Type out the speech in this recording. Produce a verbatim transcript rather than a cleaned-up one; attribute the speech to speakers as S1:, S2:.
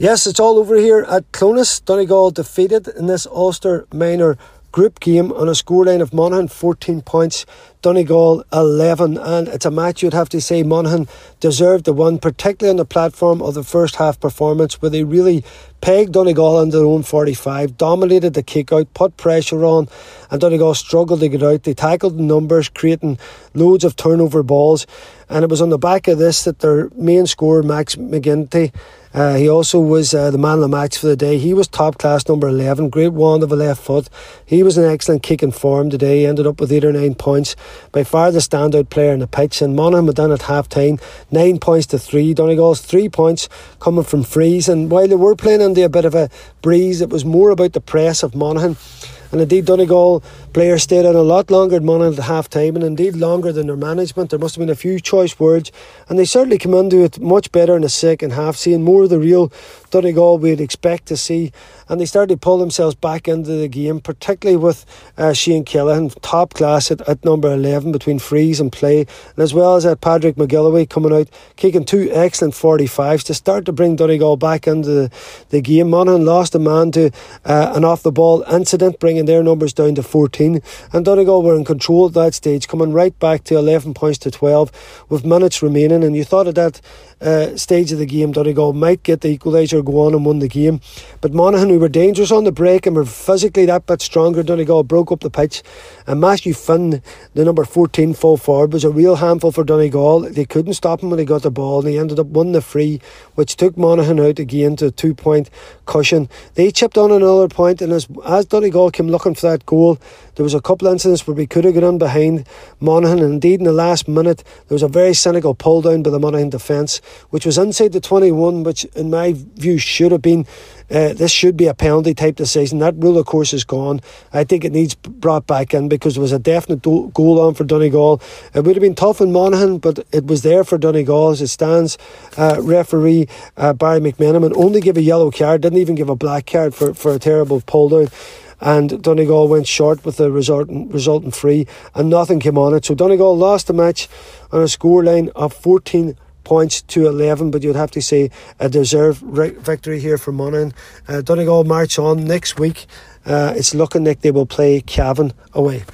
S1: Yes, it's all over here at Clones. Donegal defeated in this Ulster Minor group game on a scoreline of Monaghan fourteen points, Donegal eleven, and it's a match you'd have to say Monaghan deserved to win, particularly on the platform of the first half performance where they really pegged Donegal into their own forty-five, dominated the kick out, put pressure on, and Donegal struggled to get out. They tackled in numbers, creating loads of turnover balls, and it was on the back of this that their main scorer, Max McGinty, Uh, he also was uh, the man of the match for the day. He was top class, number eleven, great wand of a left foot. He was an excellent kicking form today. He ended up with eight or nine points, by far the standout player in the pitch. And Monaghan were done at half time, nine points to three. Donegal's three points coming from frees, and while they were playing into a bit of a breeze, it was more about the press of Monaghan. And indeed, Donegal players stayed on a lot longer than Monaghan at half time, and indeed longer than their management. There must have been a few choice words, and they certainly came into it much better in the second half, seeing more of the real Donegal we'd expect to see. And they started to pull themselves back into the game, particularly with uh, Shane Callaghan, top class at, at number eleven between frees and play, and as well as uh, Patrick McGillivray coming out, kicking two excellent forty-fives to start to bring Donegal back into the, the game. Monaghan lost a man to uh, an off-the-ball incident, bringing their numbers down to fourteen, and Donegal were in control at that stage, coming right back to eleven points to twelve with minutes remaining. And you thought at that uh, stage of the game Donegal might get the equaliser, go on and win the game, but Monaghan, who were dangerous on the break and were physically that bit stronger, Donegal broke up the pitch, and Matthew Finn, the number fourteen full forward, was a real handful for Donegal. They couldn't stop him when he got the ball, and he ended up winning the free, which took Monaghan out again to a two point cushion. They chipped on another point, and as, as Donegal came looking for that goal, there was a couple of incidents where we could have got in behind Monaghan, and indeed in the last minute there was a very cynical pull down by the Monaghan defence, which was inside the twenty-one, which in my view should have been uh, this should be a penalty type decision. That rule of course is gone. I think it needs brought back in because there was a definite do- goal on for Donegal. It would have been tough in Monaghan, but it was there for Donegal. As it stands, uh, referee uh, Barry McMenamin only gave a yellow card, didn't even give a black card for, for a terrible pull down, and Donegal went short with the resultant, resultant free, and nothing came on it. So Donegal lost the match on a scoreline of fourteen points to eleven, but you'd have to say a deserved victory here for Monaghan. Uh, Donegal march on next week. Uh, it's looking like they will play Cavan away.